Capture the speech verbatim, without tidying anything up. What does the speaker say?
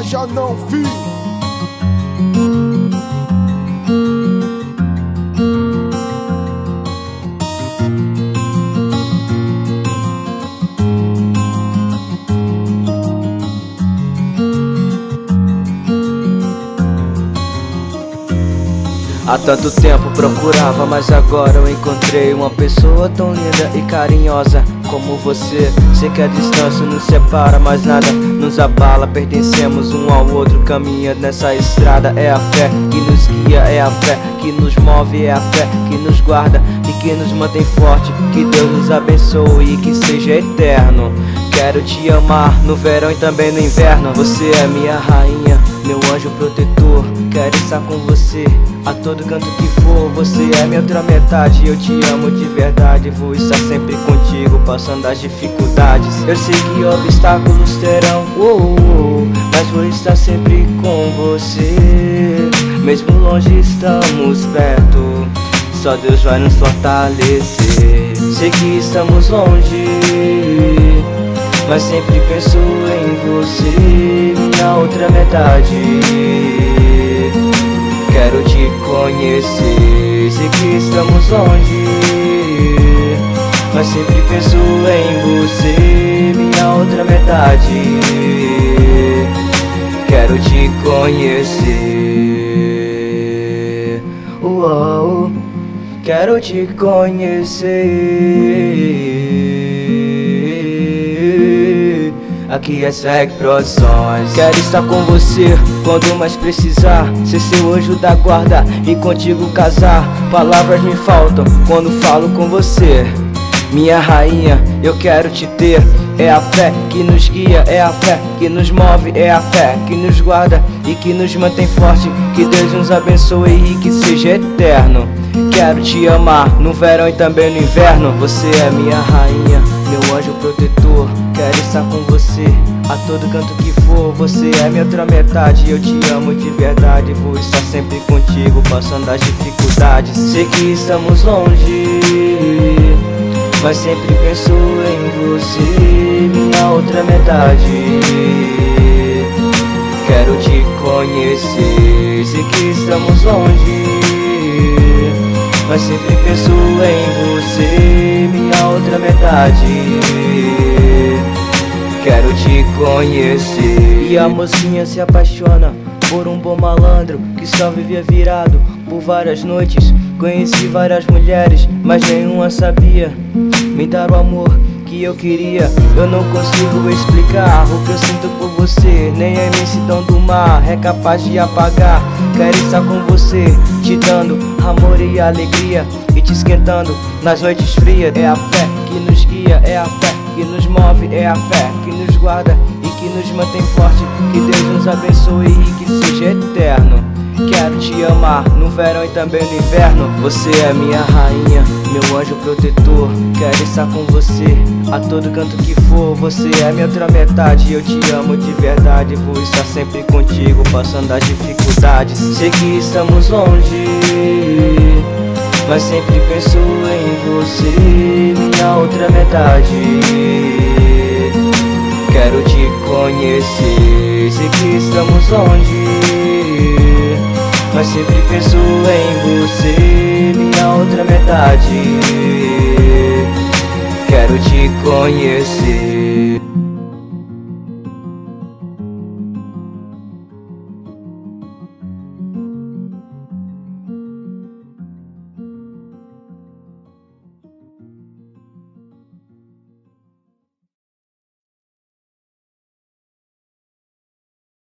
viaja não, fi. Há tanto tempo procurava, mas agora eu encontrei uma pessoa tão linda e carinhosa como você. Sei que a distância nos separa, mas nada nos abala. Pertencemos um ao outro, caminhando nessa estrada. É a fé que nos guia, é a fé que nos move, é a fé que nos guarda e que nos mantém forte. Que Deus nos abençoe e que seja eterno. Quero te amar no verão e também no inverno. Você é minha rainha, meu anjo protetor. Quero estar com você a todo canto que for. Você é minha outra metade, eu te amo de verdade. Vou estar sempre contigo, passando as dificuldades. Eu sei que obstáculos terão, oh, oh, mas vou estar sempre com você. Mesmo longe estamos perto, só Deus vai nos fortalecer. Sei que estamos longe, mas sempre penso em você, minha outra metade. Quero te conhecer. Sei que estamos longe, mas sempre penso em você, minha outra metade. Quero te conhecer. Uou, quero te conhecer. Aqui é Segue Produções. Quero estar com você quando mais precisar, ser seu anjo da guarda e contigo casar. Palavras me faltam quando falo com você, minha rainha, eu quero te ter. É a fé que nos guia, é a fé que nos move, é a fé que nos guarda e que nos mantém forte. Que Deus nos abençoe e que seja eterno. Quero te amar no verão e também no inverno. Você é minha rainha, meu anjo protetor. Quero estar com você a todo canto que for. Você é minha outra metade, eu te amo de verdade. Vou estar sempre contigo, passando as dificuldades. Sei que estamos longe, mas sempre penso em você, minha outra metade. Quero te conhecer. Sei que estamos longe, mas sempre penso em você, minha outra metade. Quero te conhecer. E a mocinha se apaixona por um bom malandro que só vivia virado por várias noites. Conheci várias mulheres, mas nenhuma sabia me dar o amor que eu queria. Eu não consigo explicar o que eu sinto por você, nem a imensidão do mar é capaz de apagar. Quero estar com você, te dando amor e alegria e te esquentando nas noites frias. É a fé que nos guia, é a fé que nos move, é a fé que nos guarda e que nos mantém forte. Que Deus nos abençoe e que seja eterno. Quero te amar no verão e também no inverno. Você é minha rainha, meu anjo protetor. Quero estar com você a todo canto que for. Você é minha outra metade, eu te amo de verdade. Vou estar sempre contigo, passando as dificuldades. Sei que estamos longe, mas sempre penso em você, minha outra metade. Quero te conhecer. Sei que estamos longe, mas sempre penso em você, minha outra metade. Quero te conhecer.